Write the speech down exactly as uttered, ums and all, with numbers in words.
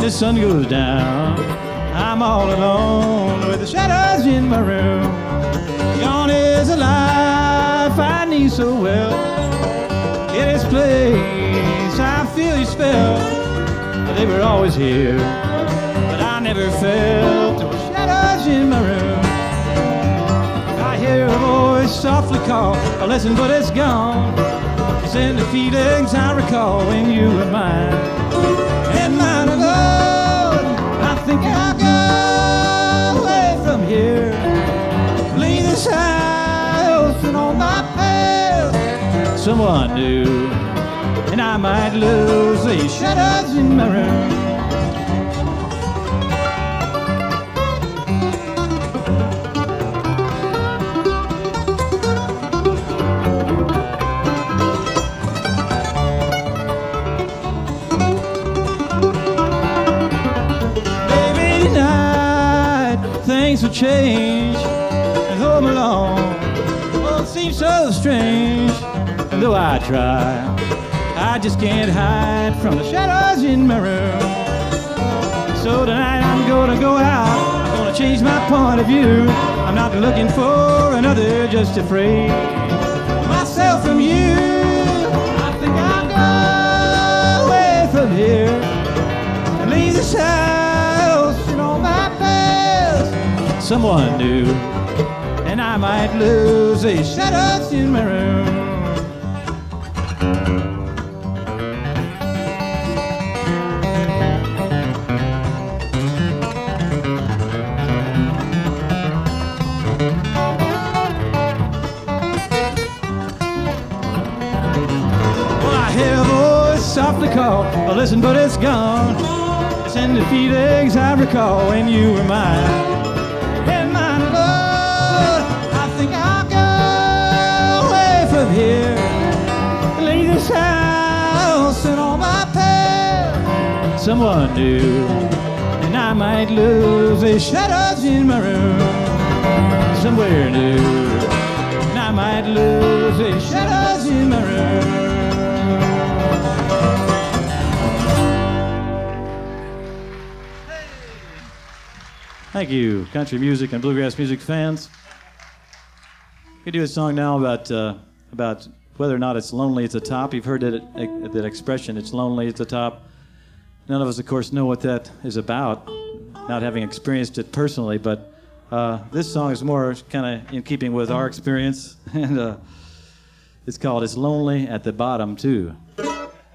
the sun goes down, I'm all alone with the shadows in my room. Gone is a life I need so well. In this place I feel your spell. They were always here, but I never felt the shadows in my room. I hear a voice softly call, oh, listen, but it's gone. It's in the feelings I recall when you were mine. And mine alone, I think I'll go away from here. Leave this house and all my past. Someone new, and I might lose these shadows in my room. Baby, tonight things will change and home alone. Oh, it seems so strange, and though I try, I just can't hide from the shadows in my room. So tonight I'm gonna go out, I'm gonna change my point of view. I'm not looking for another, just afraid myself from you. I think I'll go away from here and leave this house and all my past. Someone new, and I might lose these shadows in my room. Softly call, oh, listen, but it's gone. It's in the feelings I recall when you were mine. And mine alone, I think I'll go away from here, leave this house and all my past. Someone new, and I might lose the shadows in my room. Somewhere new, and I might lose the shadows in my room. Thank you, country music and bluegrass music fans. We do a song now about uh, about whether or not it's lonely at the top. You've heard that, uh, that expression, it's lonely at the top. None of us, of course, know what that is about, not having experienced it personally, but uh, this song is more kind of in keeping with our experience, and uh, it's called It's Lonely at the Bottom, too.